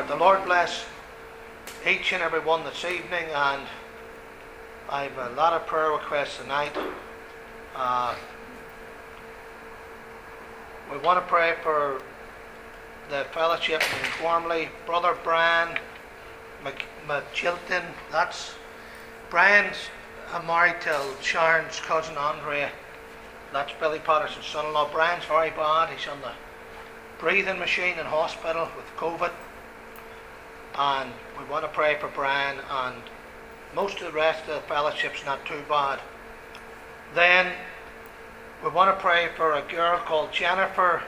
The Lord bless each and every one this evening, and I have a lot of prayer requests tonight. We want to pray for the fellowship in Gormley. Brother Brian McGilton, that's Brian's married to Sharon's cousin Andrea. That's Billy Patterson's son-in-law. Brian's very bad. He's on the breathing machine in hospital with COVID. And we want to pray for Brian, and most of the rest of the fellowship's not too bad. Then we want to pray for a girl called Jennifer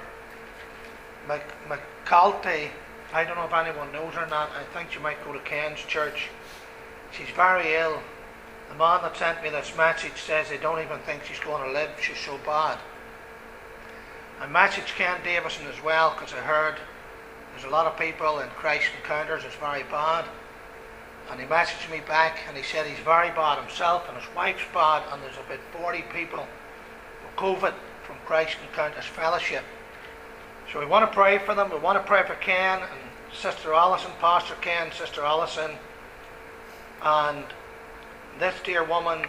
McCalty. I don't know if anyone knows her or not. I think she might go to Ken's church. She's very ill. The man that sent me this message says they don't even think she's going to live. She's so bad. I messaged Ken Davison as well, because I heard there's a lot of people in Christ Encounters it's very bad. And he messaged me back and he said he's very bad himself and his wife's bad, and there's about 40 people with COVID from Christ Encounters Fellowship. So we want to pray for them. We want to pray for Ken and Sister Allison, Pastor Ken, Sister Allison, and this dear woman,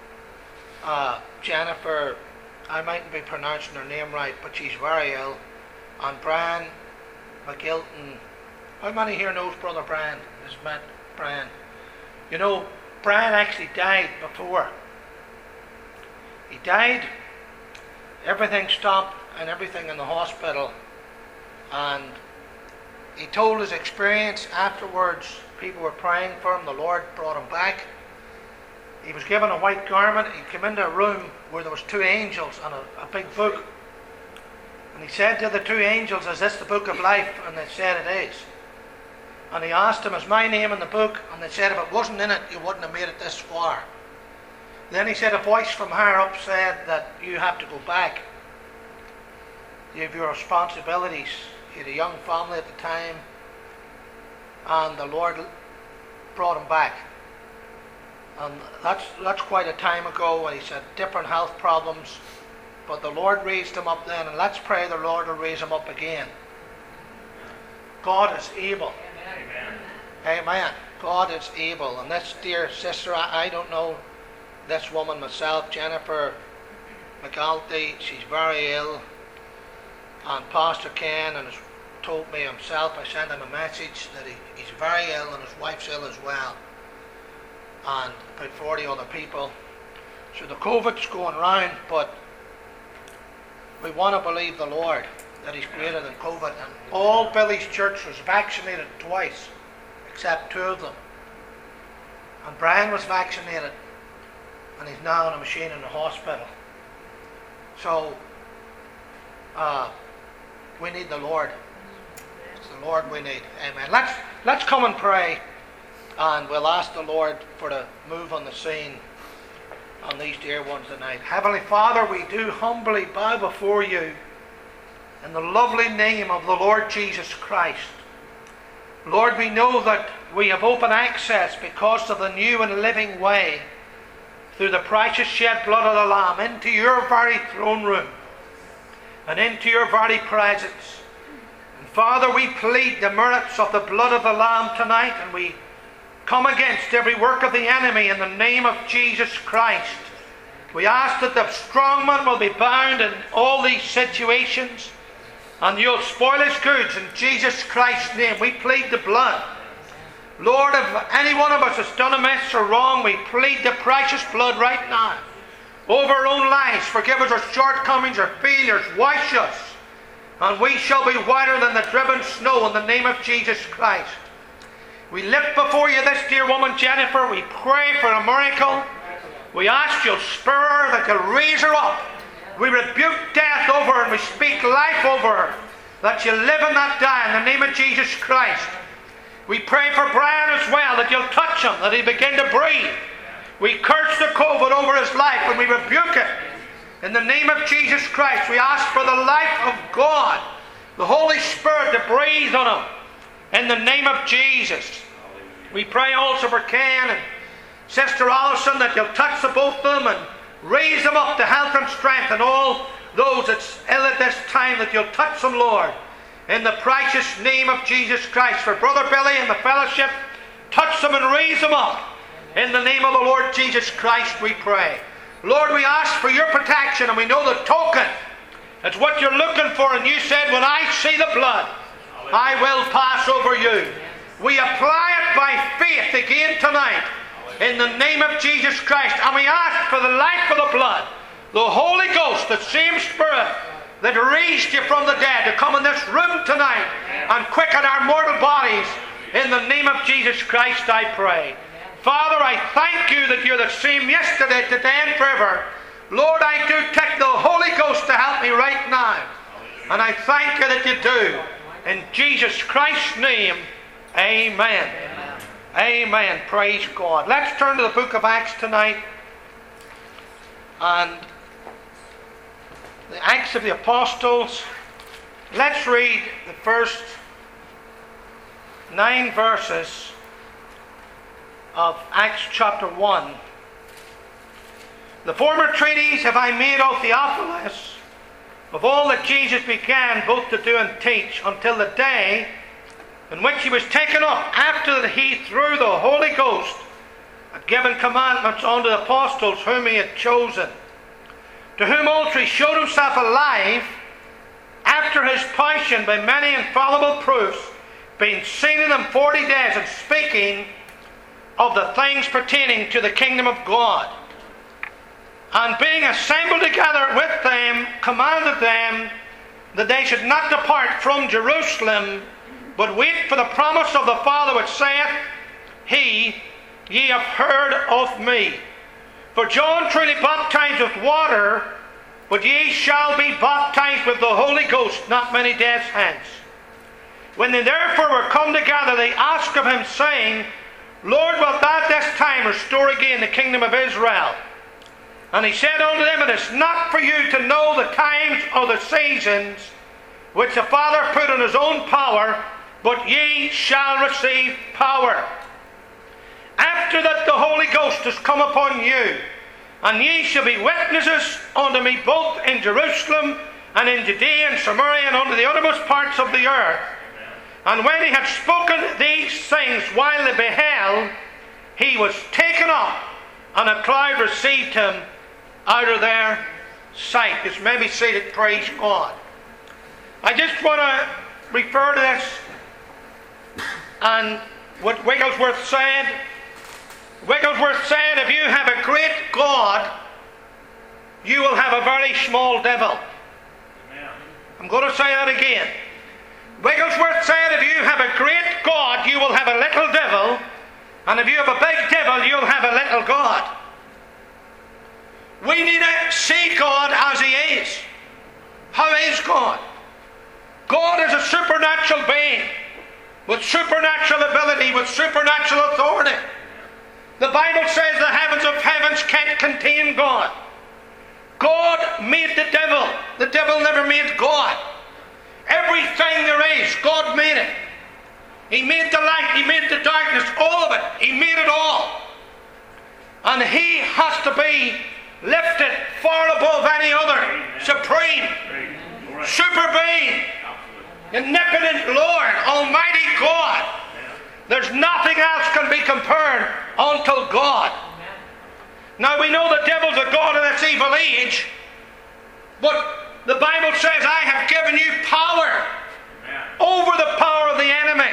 Jennifer, I mightn't be pronouncing her name right, but she's very ill. And Brian McGilton. How many here knows Brother Brian? Has met Brian? You know, Brian actually died before. He died, everything stopped and everything in the hospital. And he told his experience afterwards. People were praying for him. The Lord brought him back. He was given a white garment. He came into a room where there was two angels and a big book. And he said to the two angels, "Is this the book of life?" And they said it is. And he asked them, "Is my name in the book?" And they said, "If it wasn't in it, you wouldn't have made it this far." Then he said a voice from higher up said that you have to go back. You have your responsibilities. He had a young family at the time, and the Lord brought him back. And that's quite a time ago, and he said different health problems, but the Lord raised him up then, and let's pray the Lord will raise him up again. God is able. Amen. Amen. God is able. And this dear sister, I don't know this woman myself, Jennifer McCalty, she's very ill, and Pastor Ken has told me himself, I sent him a message that he's very ill and his wife's ill as well, and about 40 other people. So the COVID's going round, but we want to believe the Lord that he's greater than COVID. And all Billy's church was vaccinated twice, except 2 of them. And Brian was vaccinated, and he's now on a machine in the hospital. So we need the Lord. It's the Lord we need. Amen. Let's come and pray. And we'll ask the Lord for the move on the scene on these dear ones tonight. Heavenly Father, we do humbly bow before you in the lovely name of the Lord Jesus Christ. Lord, we know that we have open access because of the new and living way through the precious shed blood of the Lamb into your very throne room and into your very presence. And Father, we plead the merits of the blood of the Lamb tonight, and we come against every work of the enemy in the name of Jesus Christ. We ask that the strong man will be bound in all these situations, and you'll spoil his goods in Jesus Christ's name. We plead the blood. Lord, if any one of us has done amiss or wrong, we plead the precious blood right now over our own lives. Forgive us our shortcomings, our failures, wash us, and we shall be whiter than the driven snow in the name of Jesus Christ. We lift before you this dear woman, Jennifer. We pray for a miracle. We ask you'll spur her, that you'll raise her up. We rebuke death over her, and we speak life over her, that you'll live and not die in the name of Jesus Christ. We pray for Brian as well, that you'll touch him, that he'll begin to breathe. We curse the COVID over his life, and we rebuke it. In the name of Jesus Christ, we ask for the life of God, the Holy Spirit, to breathe on him. In the name of Jesus. We pray also for Ken and Sister Allison, that you'll touch the both of them and raise them up to health and strength, and all those that's ill at this time, that you'll touch them, Lord, in the precious name of Jesus Christ. For Brother Billy and the fellowship, touch them and raise them up. In the name of the Lord Jesus Christ we pray. Lord, we ask for your protection, and we know the token. It's what you're looking for, and you said, when I see the blood, I will pass over you. We apply it by faith again tonight in the name of Jesus Christ, and we ask for the life of the blood, the Holy Ghost, the same Spirit that raised you from the dead, to come in this room tonight and quicken our mortal bodies. In the name of Jesus Christ I pray. Father, I thank you that you're the same yesterday, today, and forever. Lord, I do take the Holy Ghost to help me right now. And I thank you that you do. In Jesus Christ's name, amen. Amen. Praise God. Let's turn to the book of Acts tonight. And the Acts of the Apostles. Let's read the first 9 verses of Acts chapter 1. The former treatise have I made, O Theophilus, of all that Jesus began both to do and teach, until the day in which he was taken up, after that he, through the Holy Ghost, had given commandments unto the apostles whom he had chosen, to whom also he showed himself alive after his passion by many infallible proofs, being seen in them 40 days, and speaking of the things pertaining to the kingdom of God. And being assembled together with them, commanded them that they should not depart from Jerusalem, but wait for the promise of the Father, which saith, He, ye have heard of me. For John truly baptized with water, but ye shall be baptized with the Holy Ghost not many days hence. When they therefore were come together, they asked of him, saying, Lord, wilt thou at this time restore again the kingdom of Israel? And he said unto them, It is not for you to know the times or the seasons which the Father put in his own power, but ye shall receive power. After that the Holy Ghost is come upon you, and ye shall be witnesses unto me both in Jerusalem and in Judea and Samaria and unto the uttermost parts of the earth. And when he had spoken these things while they beheld, he was taken up, and a cloud received him out of their sight. This may be seated, praise God. I just want to refer to this and what Wigglesworth said. Wigglesworth said, if you have a great God, you will have a very small devil. Amen. I'm going to say that again. Wigglesworth said, if you have a great God, you will have a little devil, and if you have a big devil, you'll have a little God. We need to see God as He is. How is God? God is a supernatural being, with supernatural ability, with supernatural authority. The Bible says the heavens of heavens can't contain God. God made the devil. The devil never made God. Everything there is, God made it. He made the light, He made the darkness, all of it. He made it all. And He has to be lifted far above any other. Supreme, super being, omnipotent Lord, Almighty God. There's nothing else can be compared unto God. Now we know the devil's a god of this evil age, but the Bible says, I have given you power over the power of the enemy.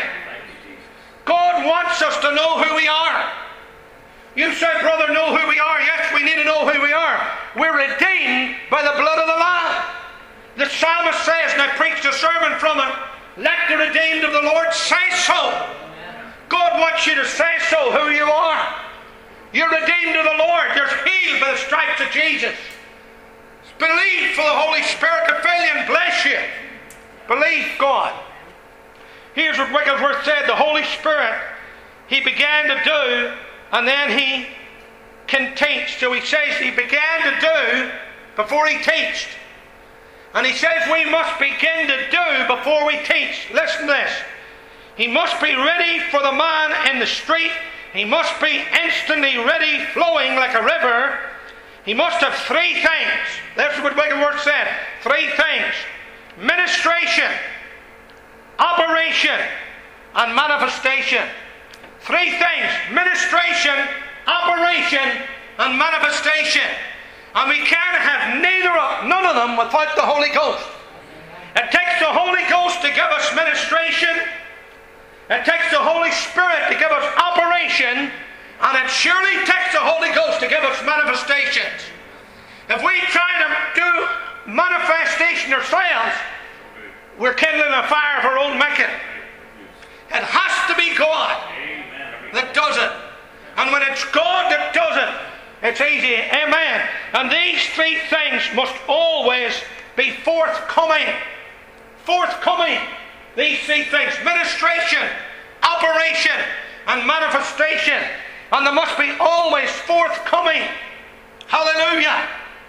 God wants us to know who we are. You say, brother, know who we are. Yes, we need to know who we are. We're redeemed by the blood of the Lamb. The psalmist says, and I preached a sermon from it, let the redeemed of the Lord say so. God wants you to say so, who you are. You're redeemed of the Lord. You're healed by the stripes of Jesus. Believe for the Holy Spirit to fill you and bless you. Believe God. Here's what Wigglesworth said. The Holy Spirit, He began to do, and then He can teach. So he says He began to do before He teached. And He says we must begin to do before we teach. Listen to this. He must be ready for the man in the street. He must be instantly ready, flowing like a river. He must have 3 things. That's what Wigglesworth said. 3 things. Ministration, operation, and manifestation. Three things: ministration, operation, and manifestation. And we can't have none of them without the Holy Ghost. It takes the Holy Ghost to give us ministration. It takes the Holy Spirit to give us operation. And it surely takes the Holy Ghost to give us manifestations. If we try to do manifestation ourselves, we're kindling a fire of our own making. It has to be God that does it. And when it's God that does it, it's easy. Amen. And these three things must always be forthcoming. Forthcoming. These three things: ministration, operation, and manifestation. And they must be always forthcoming. Hallelujah.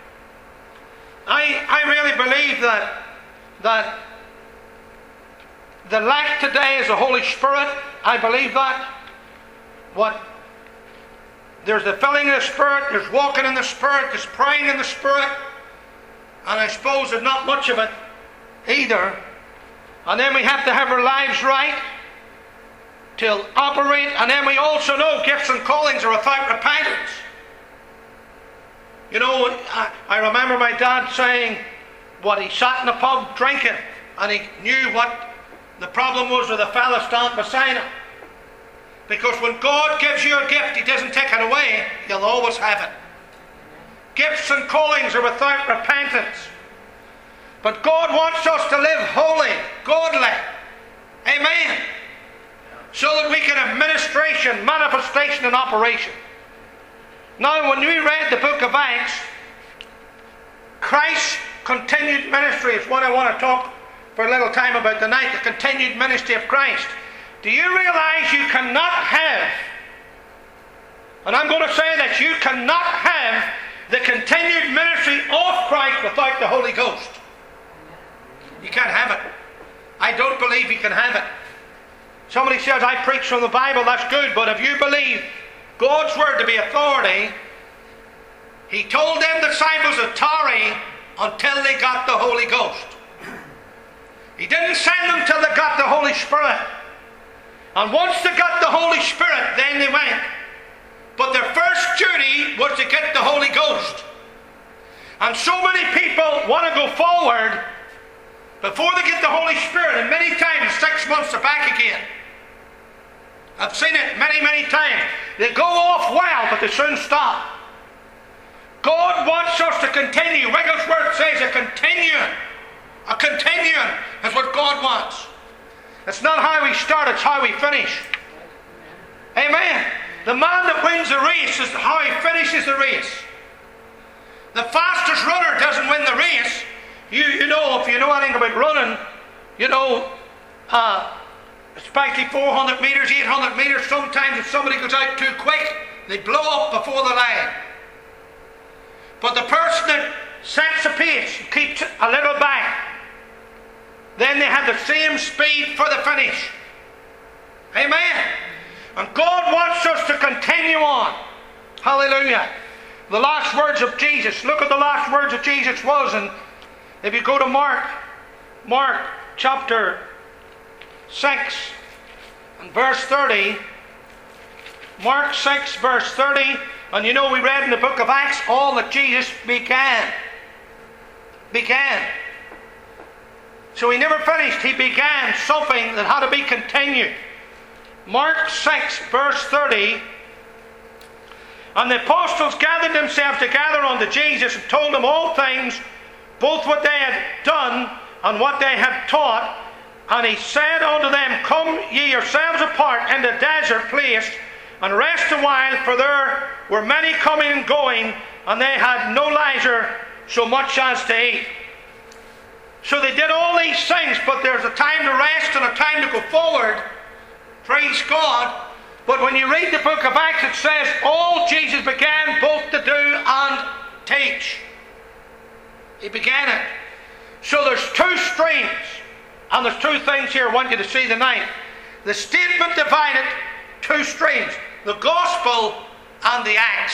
I really believe that the lack today is the Holy Spirit. I believe that. There's the filling of the Spirit, there's walking in the Spirit, there's praying in the Spirit, and I suppose there's not much of it either. And then we have to have our lives right to operate, and then we also know gifts and callings are without repentance. You know, I remember my dad saying what he sat in a pub drinking, and he knew what the problem was with the fella standing beside him. Because when God gives you a gift, He doesn't take it away. You'll always have it. Gifts and callings are without repentance. But God wants us to live holy, godly. Amen. So that we can have ministration, manifestation, and operation. Now, when we read the book of Acts, Christ's continued ministry is what I want to talk for a little time about tonight. The continued ministry of Christ. Do you realize you cannot have, and I'm going to say that you cannot have the continued ministry of Christ without the Holy Ghost? You can't have it. I don't believe you can have it. Somebody says, I preach from the Bible, that's good, but if you believe God's word to be authority, He told them disciples to tarry until they got the Holy Ghost. He didn't send them till they got the Holy Spirit. And once they got the Holy Spirit, then they went. But their first duty was to get the Holy Ghost. And so many people want to go forward before they get the Holy Spirit, and many times 6 months they're back again. I've seen it many, many times. They go off well, but they soon stop. God wants us to continue. Wigglesworth says a continuum. A continuum is what God wants. It's not how we start, it's how we finish. Amen. The man that wins the race is how he finishes the race. The fastest runner doesn't win the race. You know, if you know anything about running, you know, especially 400 metres, 800 metres, sometimes if somebody goes out too quick, they blow up before the line. But the person that sets the pace, keeps it a little back, then they have the same speed for the finish. Amen. And God wants us to continue on. Hallelujah. The last words of Jesus. Look at the last words of Jesus was. And if you go to Mark chapter 6 and verse 30. Mark 6 verse 30. And you know we read in the book of Acts all that Jesus began. So He never finished. He began something that had to be continued. Mark 6 verse 30. And the apostles gathered themselves together unto Jesus and told Him all things, both what they had done and what they had taught. And He said unto them, Come ye yourselves apart in the desert place, and rest a while, for there were many coming and going, and they had no leisure so much as to eat. So they did all these things, but there's a time to rest and a time to go forward. Praise God. But when you read the book of Acts, it says all Jesus began both to do and teach. He began it. So there's two streams, and there's two things here I want you to see tonight. The statement divided two streams, the gospel and the Acts.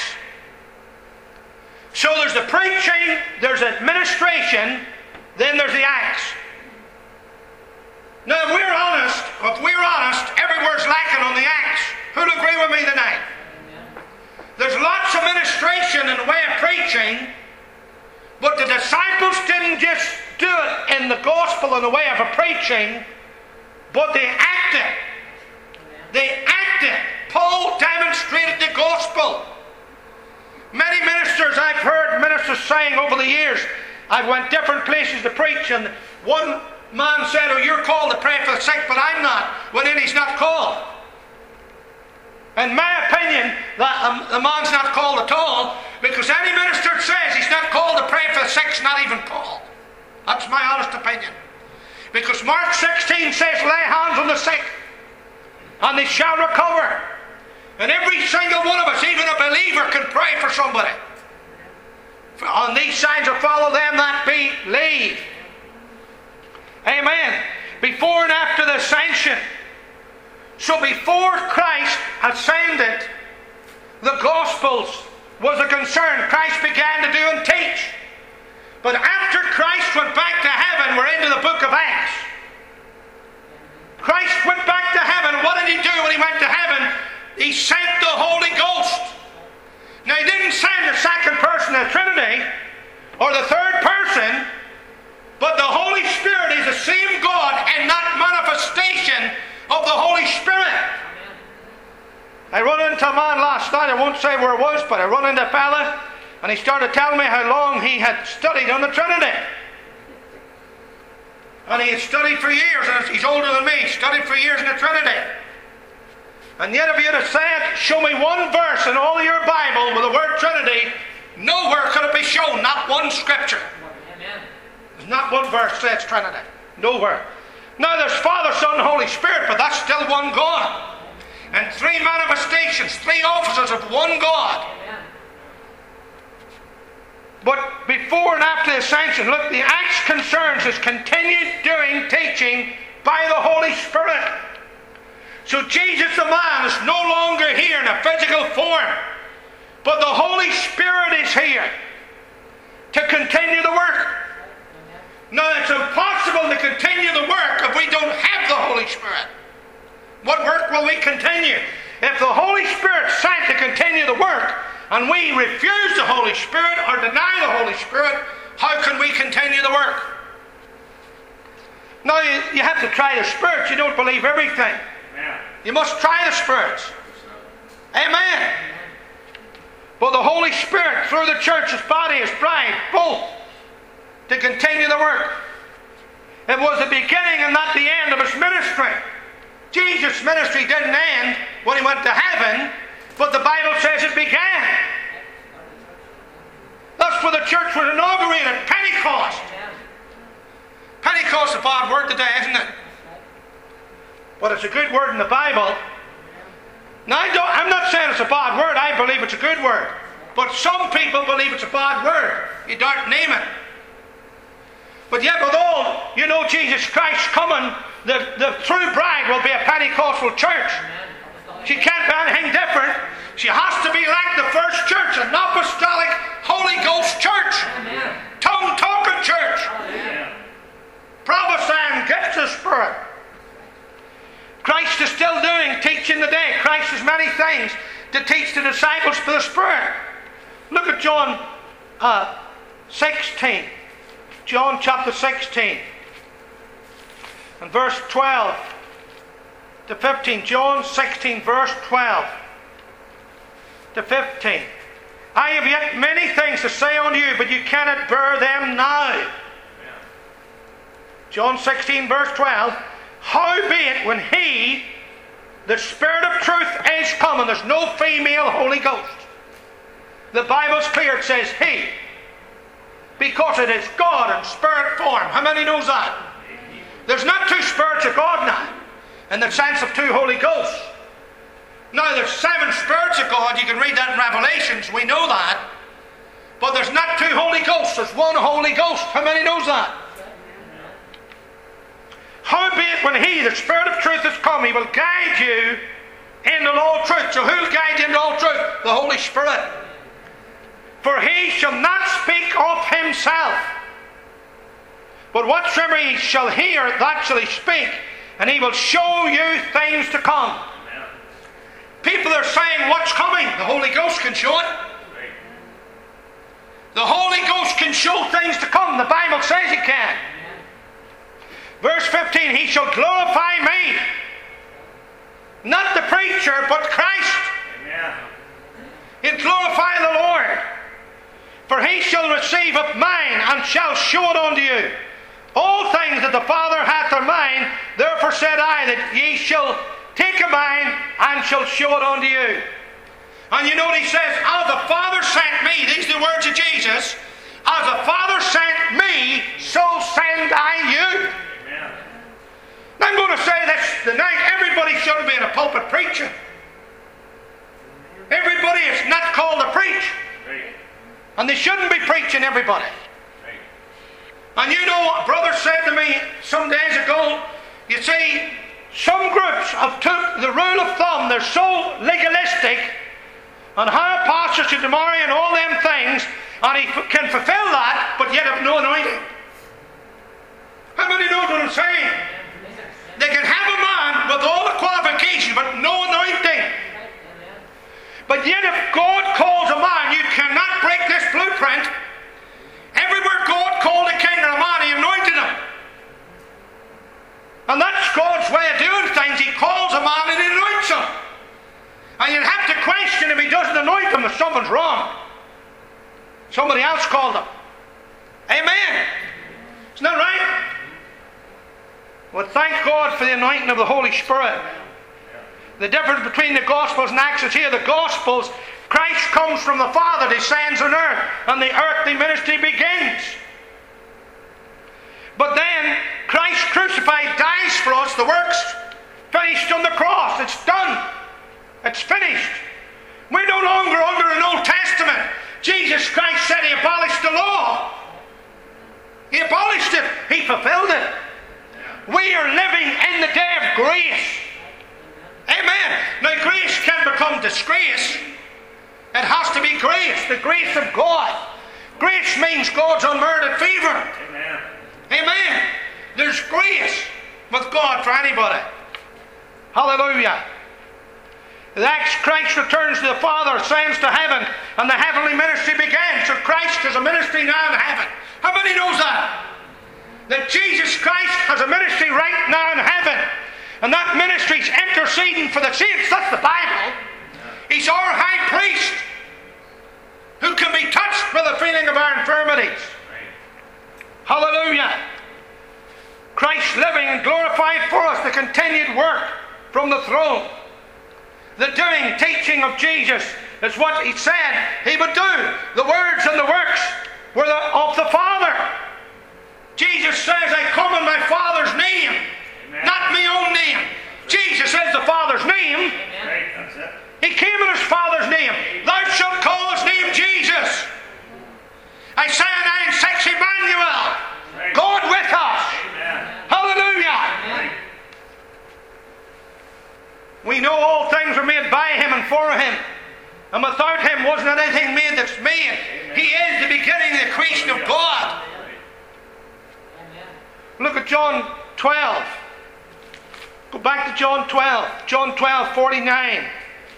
So there's the preaching, there's administration, then there's the Acts. Now, if we're honest, every word's lacking on the Acts. Who'll agree with me tonight? There's lots of ministration in the way of preaching, but the disciples didn't just do it in the gospel in the way of a preaching, but they acted. They acted. Paul demonstrated the gospel. Many ministers, I've heard ministers saying over the years, I've went different places to preach, and one man said, "Oh, you're called to pray for the sick, but I'm not," when then he's not called. In my opinion, the man's not called at all, because any minister that says he's not called to pray for the sick is not even called. That's my honest opinion. Because Mark 16 says, "Lay hands on the sick, and they shall recover." And every single one of us, even a believer, can pray for somebody. "And these signs will follow them that believe." Amen. Before and after the ascension. So before Christ ascended, the Gospels was a concern. Christ began to do and teach. But after Christ went back to heaven, we're into the book of Acts. Christ went back to heaven. What did he do when he went to heaven? He sent the Holy Ghost. Now, he didn't send the second person of the Trinity or the third person, but the Holy Spirit is the same God and that manifestation of the Holy Spirit. I run into a man last night, I won't say where it was, but I run into a fella, and he started telling me how long he had studied on the Trinity. And he had studied for years, and he's older than me, studied for years in the Trinity. And yet if you'd have said, "Show me one verse in all of your Bible with the word Trinity," nowhere could it be shown, not one scripture. There's not one verse says Trinity. Nowhere. Now there's Father, Son, and Holy Spirit, but that's still one God. And three manifestations, three offices of one God. But before and after the ascension, look, the Acts concerns his continued doing, teaching by the Holy Spirit. So Jesus the man is no longer here in a physical form, but the Holy Spirit is here to continue the work. Now, it's impossible to continue the work if we don't have the Holy Spirit. What work will we continue? If the Holy Spirit is sent to continue the work, and we refuse the Holy Spirit or deny the Holy Spirit, how can we continue the work? Now, you have to try the spirits. You don't believe everything. You must try the spirits. Amen. But the Holy Spirit, through the church's body, is bride, both to continue the work. It was the beginning and not the end of his ministry. Jesus' ministry didn't end when he went to heaven, but the Bible says it began. That's where the church was inaugurated, Pentecost. Pentecost is a bad word today, isn't it? But it's a good word in the Bible. Now, I'm not saying it's a bad word. I believe it's a good word. But some people believe it's a bad word. You don't name it. But yet with all, you know, Jesus Christ coming, the true bride will be a Pentecostal church. She can't be anything different. She has to be like the first church, an apostolic Holy Ghost church. Tongue-talking church. Prophesying gifts of Spirit. Christ is still doing teaching today. Christ has many things to teach the disciples by the Spirit. Look at John 16. John chapter 16 and verse 12 to 15. John 16 verse 12 to 15. "I have yet many things to say unto you, but you cannot bear them now." John 16 verse 12. "Howbeit when he, the Spirit of truth, is coming," there's no female Holy Ghost. The Bible's clear, it says he. Because it is God in spirit form. How many knows that? There's not two spirits of God now, in the sense of two Holy Ghosts. Now there's 7 spirits of God. You can read that in Revelations. We know that. But there's not 2 Holy Ghosts. There's 1 Holy Ghost. How many knows that? "Howbeit when he, the Spirit of truth, is come, he will guide you into all truth." So who'll guide you into all truth? The Holy Spirit. "For he shall not speak of himself, but whatsoever he shall hear, that shall he speak, and He will show you things to come. People are saying, what's coming? The Holy Ghost can show it. The Holy Ghost can show things to come. The Bible says He can. Verse 15, He shall glorify me. Not the preacher, but Christ. He'll glorify the Lord. For He shall receive of mine, and shall show it unto you. All things that the Father hath are mine, therefore said I, that ye shall take of mine, and shall show it unto you. And you know what He says, as the Father sent me, these are the words of Jesus, as the Father sent me, so send I you. Amen. Now I'm going to say this tonight, everybody shouldn't be in a pulpit preaching. Everybody is not called to preach. And they shouldn't be preaching everybody. And you know what brother said to me some days ago, you see, some groups have took the rule of thumb, they're so legalistic on how apostles should marry and all them things, and he can fulfill that, but yet have no anointing. How many know what I'm saying? They can have a man with all the qualifications, but no anointing. But yet if God calls a man, you cannot break this blueprint. Everywhere God called a king or a man, He anointed him. And that's God's way of doing things. He calls a man and He anoints him. And you'd have to question if He doesn't anoint him if something's wrong. Somebody else called him. Amen. Isn't that right? Well, thank God for the anointing of the Holy Spirit. The difference between the Gospels and Acts is here. The Gospels, Christ comes from the Father, descends on earth, and the earthly ministry begins. But then, Christ crucified dies for us. The work's finished on the cross. It's done. It's finished. We're no longer under an Old Testament. Jesus Christ said He abolished the law. He abolished it. He fulfilled it. We are living in the day of grace. Amen. Now grace can't become disgrace. It has to be grace. The grace of God. Grace means God's unmerited favor. Amen. Amen. There's grace with God for anybody. Hallelujah. Christ returns to the Father, ascends to heaven, and the heavenly ministry begins. So Christ has a ministry now in heaven. How many knows that? That Jesus Christ has a ministry right now in heaven. And that ministry is interceding for the saints. That's the Bible. He's our high priest who can be touched with the feeling of our infirmities. Hallelujah. Christ living and glorified for us, the continued work from the throne. The doing, teaching of Jesus is what He said He would do. The words and the works were of the Father. Jesus says, I come in my Father's name. Amen. Not my own name. Jesus is the Father's name. Amen. He came in His Father's name. Thou shalt call His name Jesus. Isaiah 9:6, Emmanuel. Amen. God with us. Amen. Hallelujah. Amen. We know all things were made by Him and for Him. And without Him wasn't anything made that's made. Amen. He is the beginning of the creation of God. Amen. Look at John 12. Go back to John 12. John 12:49.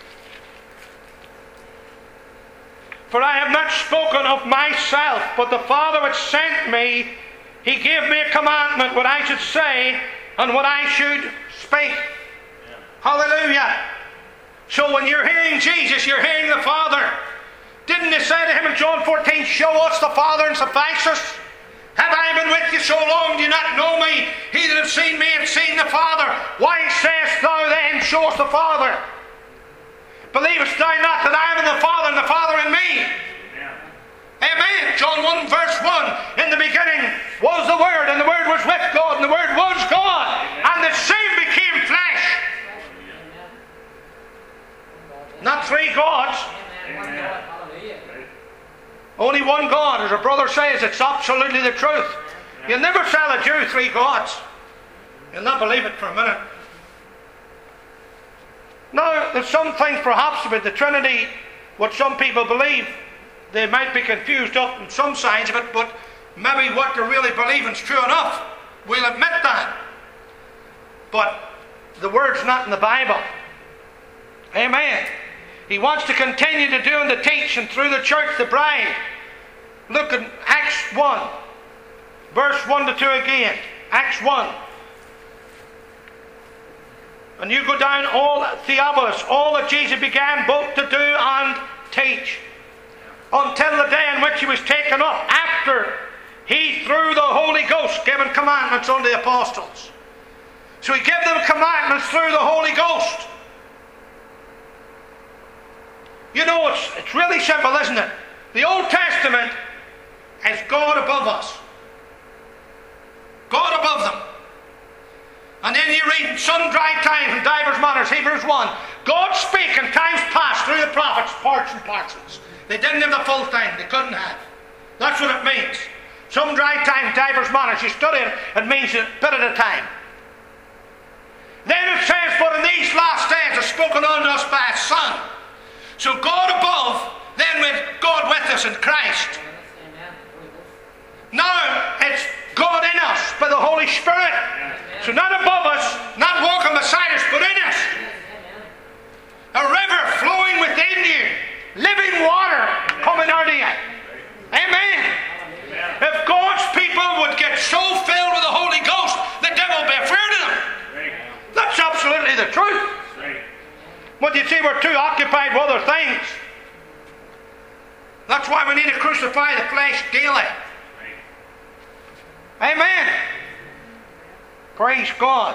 For I have not spoken of myself, but the Father which sent me, He gave me a commandment what I should say and what I should speak. Yeah. Hallelujah. So when you're hearing Jesus, you're hearing the Father. Didn't He say to Him in John 14, show us the Father and suffice us? Have I been with you so long, do you not know me? He that hath seen me hath seen the Father. Why sayest thou then, show us the Father? Believest thou not that I am in the Father and the Father in me? Yeah. Amen. John 1 verse 1. In the beginning was the Word, and the Word was with God, and the Word was God. Amen. And the same became flesh. Amen. Not three gods. Amen. Only one God. As our brother says, it's absolutely the truth. You'll never sell a Jew three gods. You'll not believe it for a minute. Now, there's some things perhaps about the Trinity, what some people believe, they might be confused up in some sides of it, but maybe what they're really believing is true enough. We'll admit that. but the word's not in the Bible. Amen. He wants to continue to do and to teach, and through the church, the bride. Look at Acts 1, verse 1 to 2 again. Acts 1. And you go down all Theophilus, all that Jesus began both to do and teach, until the day in which he was taken up, after he, through the Holy Ghost, given commandments unto the apostles. So he gave them commandments through the Holy Ghost. You know, it's really simple, isn't it? The Old Testament is God above us. God above them. And then you read in sundry times in divers manners, Hebrews 1, God spake in times past through the prophets, parts and parcels. They didn't have the full thing. They couldn't have. That's what it means. Sundry times, divers manners. You study it, it means a bit at a time. Then it says, but in these last days is spoken unto us by a Son. So God above, then with God with us in Christ. Now it's God in us by the Holy Spirit. So not above us, not walking beside us, but in us. A river flowing within you. Living water coming out of you. Amen. If God's people would get so filled with the Holy Ghost, the devil will be afraid of them. That's absolutely the truth. But you see, we're too occupied with other things. That's why we need to crucify the flesh daily. Amen. Praise God.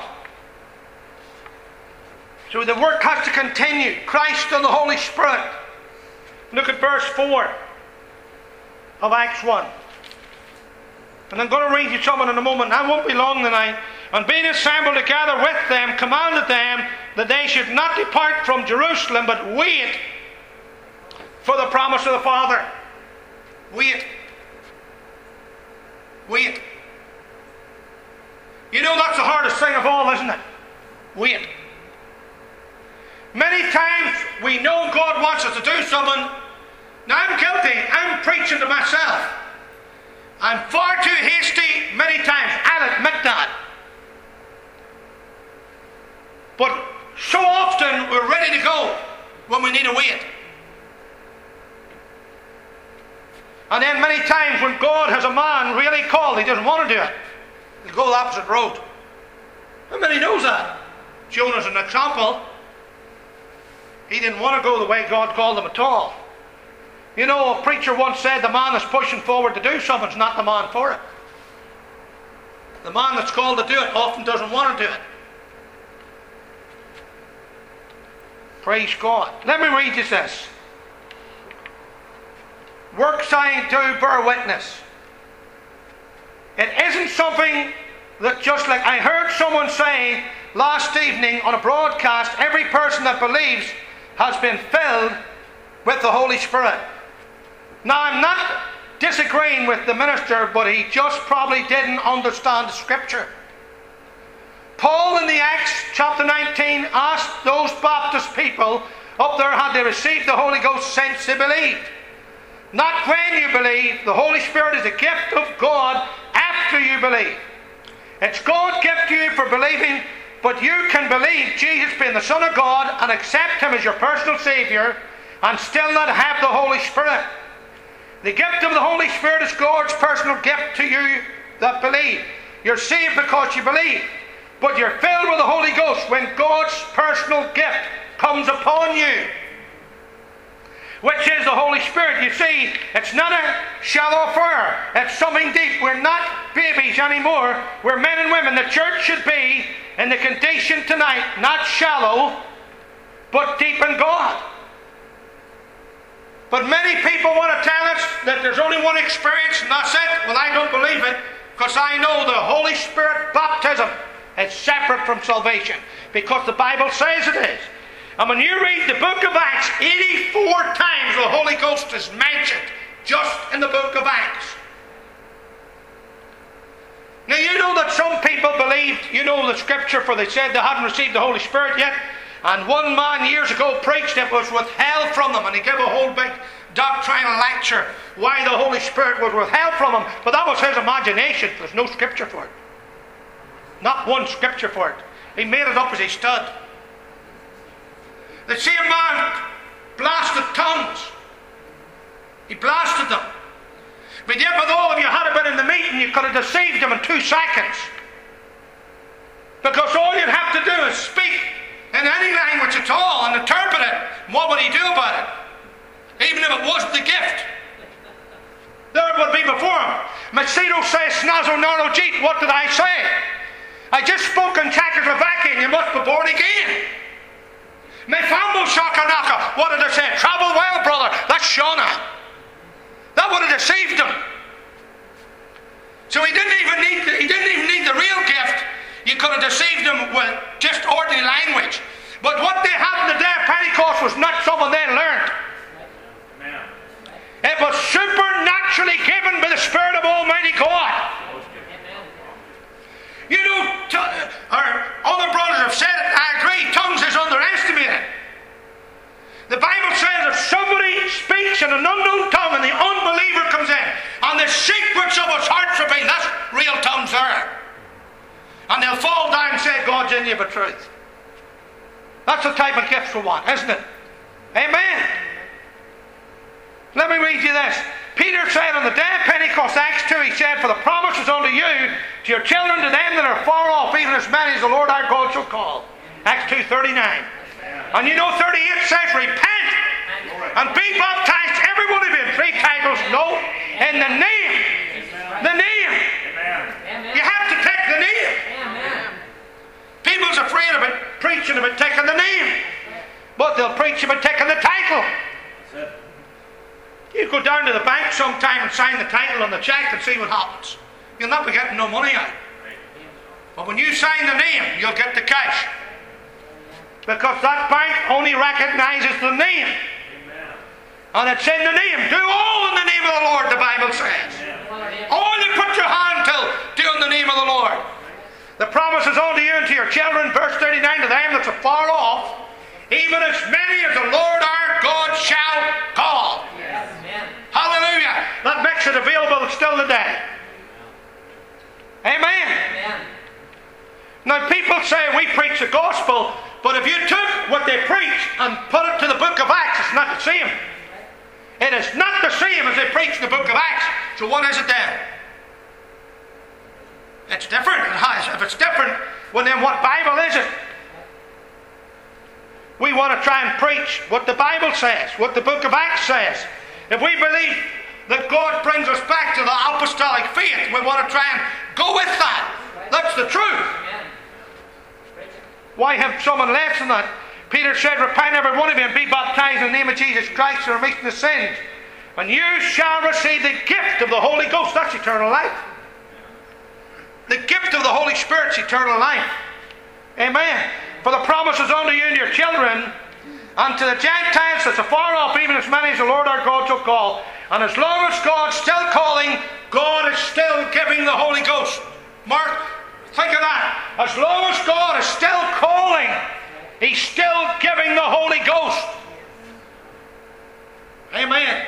So the work has to continue. Christ and the Holy Spirit. Look at verse 4 of Acts 1. And I'm going to read you something in a moment. I won't be long tonight. And being assembled together with them, commanded them that they should not depart from Jerusalem, but wait for the promise of the Father. Wait. Wait. You know, that's the hardest thing of all, isn't it? Wait. Many times we know God wants us to do something. Now I'm guilty. I'm preaching to myself. I'm far too hasty many times. I'll admit that. But so often we're ready to go when we need to wait. And then many times when God has a man really called, he doesn't want to do it. He'll go the opposite road. How many knows that? Jonah's an example. He didn't want to go the way God called him at all. You know, a preacher once said the man that's pushing forward to do something is not the man for it. The man that's called to do it often doesn't want to do it. Praise God. Let me read you this. Works I do bear witness. It isn't something that just like I heard someone say last evening on a broadcast, every person that believes has been filled with the Holy Spirit. Now I'm not disagreeing with the minister, but he just probably didn't understand the Scripture. Paul in the Acts chapter 19 asked those Baptist people up there, had they received the Holy Ghost since they believed? Not when you believe. The Holy Spirit is a gift of God after you believe. It's God's gift to you for believing, but you can believe Jesus being the Son of God and accept Him as your personal Saviour and still not have the Holy Spirit. The gift of the Holy Spirit is God's personal gift to you that believe. You're saved because you believe, but you're filled with the Holy Ghost when God's personal gift comes upon you, which is the Holy Spirit. You see, it's not a shallow affair. It's something deep. We're not babies anymore. We're men and women. The church should be in the condition tonight, not shallow, but deep in God. But many people want to tell us that there's only one experience and that's it. Well, I don't believe it, because I know the Holy Spirit baptism is separate from salvation, because the Bible says it is. And when you read the book of Acts, 84 times the Holy Ghost is mentioned just in the book of Acts. Now you know that some people believed, you know the Scripture, for they said they hadn't received the Holy Spirit yet. And one man years ago preached it was withheld from them, and he gave a whole big doctrinal lecture why the Holy Spirit was withheld from him. But that was his imagination. There's no Scripture for it. Not one Scripture for it. He made it up as he stood. The same man blasted tongues. He blasted them. But yet, with all of you had been in the meeting, you could have deceived them in 2 seconds. Because all you'd have to do is speak in any language at all and interpret it. And what would he do about it? Even if it wasn't the gift. There it would be before him. Macedo says, Snazo Narno Jeet, what did I say? I just spoke in Czechoslovakian, you must be born again. Me fambo shakanaka, what did I say? Travel well, brother. That's Shauna. That would have deceived him. So he didn't even need the real gift. You could have deceived him with just ordinary language. But what they had in the day of Pentecost was not something they learned. It was supernaturally given by the Spirit of Almighty God. You know, our other brothers have said it, I agree, tongues is underestimated. The Bible says if somebody speaks in an unknown tongue and the unbeliever comes in, and the secrets of his heart revealed, that's real tongues there. And they'll fall down and say, God's in you for truth. That's the type of gift we want, isn't it? Amen. Let me read you this. Peter said on the day of Pentecost, Acts 2, he said, for the promise is unto you, to your children, to them that are far off, even as many as the Lord our God shall call. Acts 2:39. And you know 38 says, repent and be baptized, every one of you, in 3 titles. No, in the name. The name. You have to take the name. People's afraid of it, preaching about taking the name. But they'll preach about taking the title. You go down to the bank sometime and sign the title on the cheque and see what happens. You'll not be getting no money out. But when you sign the name, you'll get the cash. Because that bank only recognizes the name. And it's in the name. Do all in the name of the Lord, the Bible says. All you put your hand to, do in the name of the Lord. The promise is unto you and to your children, verse 39, to them that's afar off, even as many as the Lord our God shall call. Yes. Hallelujah. That makes it available still today. Amen. Amen. Now people say we preach the gospel, but if you took what they preach and put it to the book of Acts, it's not the same. It is not the same as they preach in the book of Acts. So what is it then? It's different. If it's different, well then what Bible is it? We want to try and preach what the Bible says, what the book of Acts says. If we believe that God brings us back to the apostolic faith, we want to try and go with that. That's the truth. Why have someone less than that? Peter said, repent every one of you and be baptized in the name of Jesus Christ for the remission of sins, and you shall receive the gift of the Holy Ghost. That's eternal life. The gift of the Holy Spirit's eternal life. Amen. For the promise is unto you and your children, and to the Gentiles that's afar off, even as many as the Lord our God shall call. And as long as God's still calling, God is still giving the Holy Ghost. Mark, think of that. As long as God is still calling, He's still giving the Holy Ghost. Amen.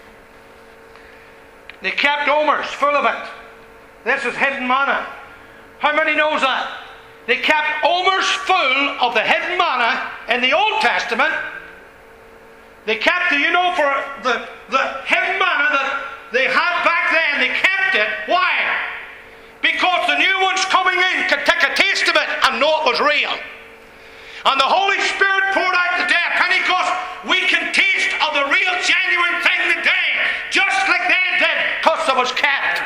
They kept omers full of it. This is hidden manna. How many knows that? They kept omers full of the hidden manna in the Old Testament. They kept it, for the hidden manna that they had back then, they kept it. Why? Because the new ones coming in could take a taste of it and know it was real. And the Holy Spirit poured out the day of Pentecost. We can taste of the real, genuine thing today, just like they did, because it was kept.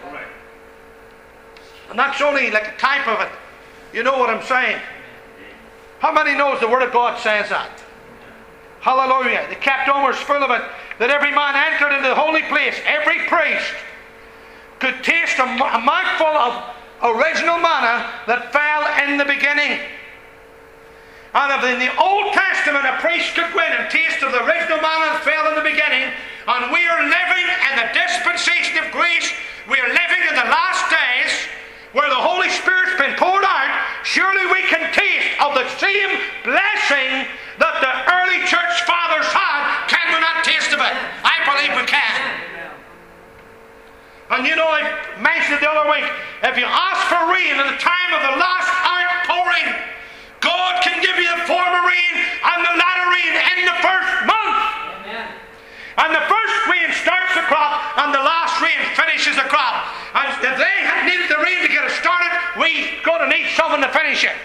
And that's only like a type of it. You know what I'm saying? How many knows the Word of God says that? Hallelujah. They kept omers full of it, that every man entered into the holy place, every priest could taste a mouthful of original manna that fell in the beginning. And if in the Old Testament a priest could go in and taste of the original manna that fell in the beginning, and we are living in the dispensation of grace, we are living in the last days, where the Holy Spirit's been poured out, surely we can taste of the same blessing that the early church fathers had. Can we not taste of it? I believe we can. And I mentioned it the other week, if you ask for rain in the time of the last outpouring, and the latter rain in the first month. Amen. And the first rain starts the crop, and the last rain finishes the crop. And if they had needed the rain to get it started, we're going to need someone to finish it.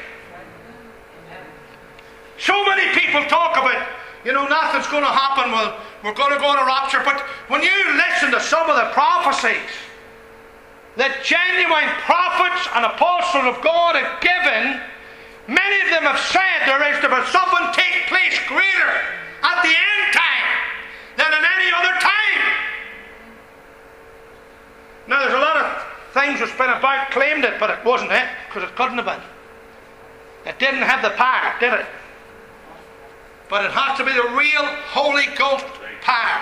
So many people talk about, nothing's going to happen. Well, we're going to go on a rapture. But when you listen to some of the prophecies that genuine prophets and apostles of God have given, many of them have said there is to be something take place greater at the end time than in any other time. Now there's a lot of things that's been about claimed it, but it wasn't it, because it couldn't have been. It didn't have the power, did it? But it has to be the real Holy Ghost power.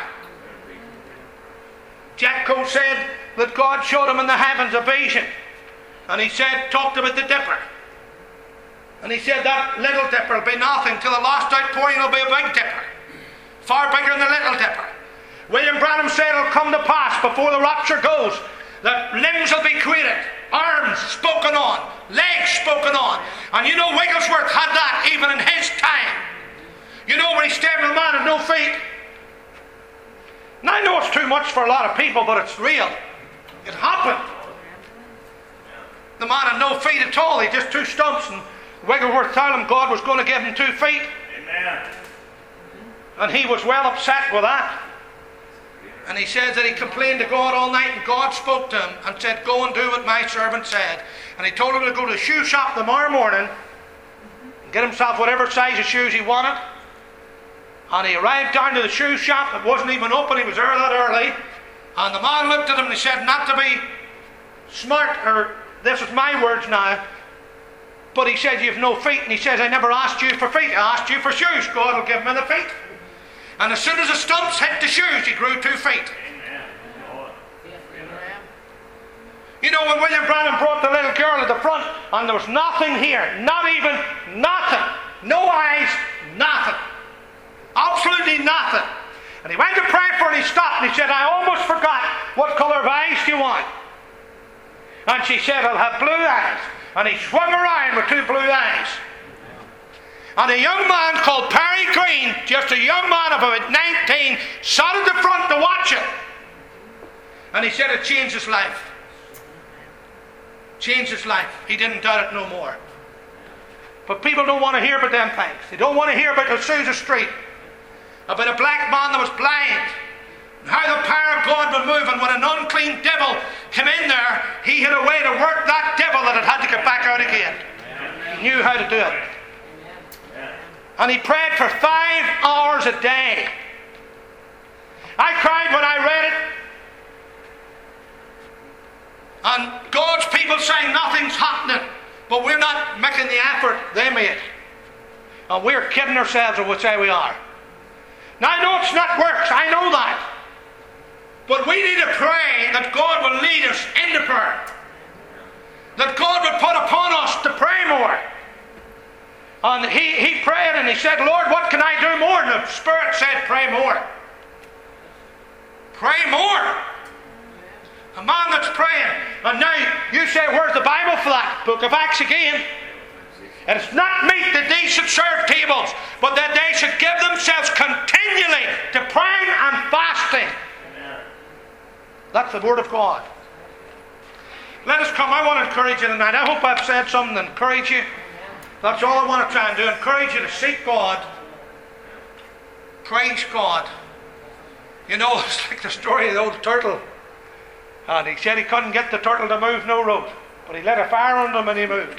Jack Coe said that God showed him in the heavens a vision, and he talked about the dipper. And he said that little dipper will be nothing till the last outpouring will be a big dipper, far bigger than the little dipper. William Branham said it'll come to pass before the rapture goes that limbs will be created, arms spoken on, legs spoken on. And Wigglesworth had that even in his time. When he stared at a man with no feet. Now I know it's too much for a lot of people, but it's real. It happened. The man had no feet at all. He just two stumps, and Wigglesworth told him God was going to give him 2 feet. Amen. And he was well upset with that. And he says that he complained to God all night, and God spoke to him and said, go and do what my servant said. And he told him to go to the shoe shop tomorrow morning and get himself whatever size of shoes he wanted. And he arrived down to the shoe shop. It wasn't even open. He was there that early. And the man looked at him and he said, not to be smart, or this is my words now, but he said, you have no feet. And he says, I never asked you for feet. I asked you for shoes. God will give me the feet. And as soon as the stumps hit the shoes, he grew 2 feet. When William Branham brought the little girl at the front, and there was nothing here, not even nothing, no eyes, nothing, absolutely nothing. And he went to pray for her, and he stopped, and he said, I almost forgot, what colour of eyes do you want? And she said, I'll have blue eyes. And he swung around with 2 blue eyes. And a young man called Perry Green, just a young man of about 19, sat at the front to watch it. And he said it changed his life. Changed his life. He didn't doubt it no more. But people don't want to hear about them things. They don't want to hear about Azusa Street, about a black man that was blind, and how the power of God was moving. When an unclean devil came in there, he had a way to work that devil that it had to get back out again. He knew how to do it. And he prayed for 5 hours a day. I cried when I read it. And God's people saying nothing's happening, but we're not making the effort they made. And we're kidding ourselves if we say we are. Now I know it's not works, I know that. But we need to pray that God will lead us into prayer. That God would put upon us to pray more. And he prayed and he said, Lord, what can I do more? And the Spirit said, pray more. Pray more. A man that's praying. And now you say, where's the Bible for that? Book of Acts again. And it's not meet that they should serve tables, but that they should give themselves continually to praying and fasting. That's the Word of God. Let us come. I want to encourage you tonight. I hope I've said something to encourage you. That's all I want to try and do. Encourage you to seek God. Praise God. It's like the story of the old turtle. And he said he couldn't get the turtle to move no road, but he lit a fire under him and he moved.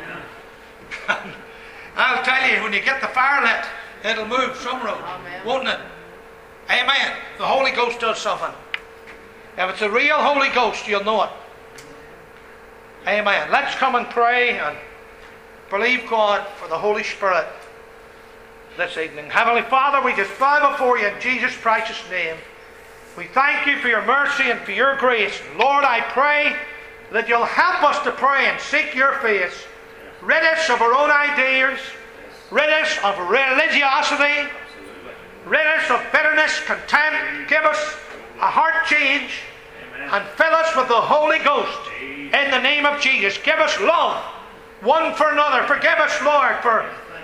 I'll tell you, when you get the fire lit, it'll move some road, won't it? Amen. The Holy Ghost does something. If it's a real Holy Ghost, you'll know it. Amen. Let's come and pray and believe God for the Holy Spirit this evening. Heavenly Father, we just bow before you in Jesus' precious name. We thank you for your mercy and for your grace. Lord, I pray that you'll help us to pray and seek your face. Rid us of our own ideas. Rid us of religiosity. Rid us of bitterness, contempt. Give us a heart change. And fill us with the Holy Ghost in the name of Jesus. Give us love one for another. Forgive us, Lord, for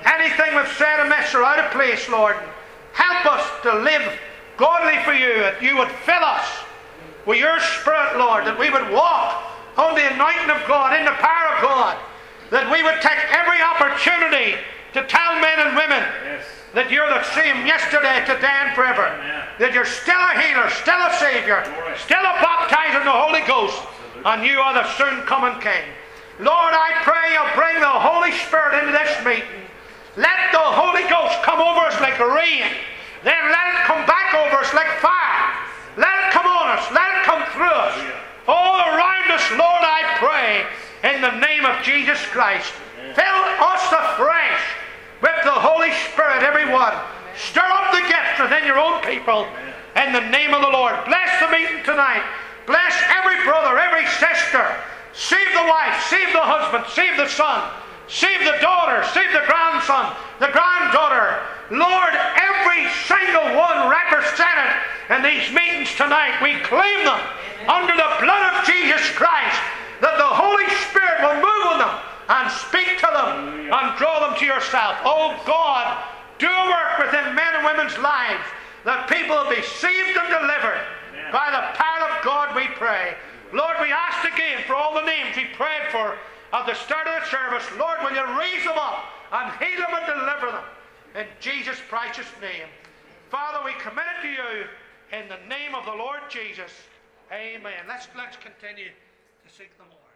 Anything we've said amiss or out of place, Lord, help us to live godly for you, that you would fill us with your Spirit, Lord, that we would walk on the anointing of God, in the power of God, that we would take every opportunity to tell men and women that you're the same yesterday, today, and forever. That you're still a healer, still a Saviour, still a baptizer in the Holy Ghost, and you are the soon coming King. Lord, I pray you'll bring the Holy Spirit into this meeting. Let the Holy Ghost come over us like rain. Then let it come back over us like fire. Let it come on us. Let it come through us. All around us, Lord, I pray in the name of Jesus Christ. Fill us afresh with the Holy Spirit, everyone. Stir up the gifts within your own people in the name of the Lord. Bless the meeting tonight. Bless every brother, every sister. Save the wife, save the husband, save the son, save the daughter, save the grandson, the granddaughter. Lord, every single one represented in these meetings tonight, we claim them under the blood of Jesus Christ, that the Holy Spirit will move on them and speak to them and draw them to yourself. Oh God, do a work within men and women's lives, that people will be saved and delivered. By the power of God we pray. Lord, we ask again for all the names we prayed for at the start of the service. Lord, will you raise them up and heal them and deliver them in Jesus' precious name. Father, we commit it to you in the name of the Lord Jesus. Amen. Let's continue to seek the Lord.